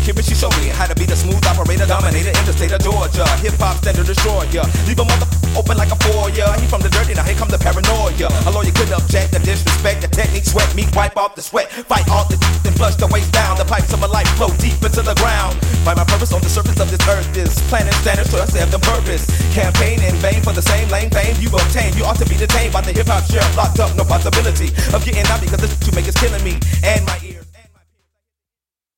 Cupid, she showed me how to be the smooth operator, dominator in the state of Georgia. Hip-hop standard destroyer, leave a mother open like a foyer. He from the dirty, now here come the paranoia. A lawyer couldn't object, the disrespect, the technique, sweat me, wipe off the sweat, fight all the and flush the waist down. The pipes of my life flow deep into the ground. Find my purpose on the surface of this earth is planet standards, so I have the purpose. Campaign in vain for the same lame fame you obtain. You ought to be detained by the hip-hop sheriff, locked up, no possibility of getting out because this to make is killing me and my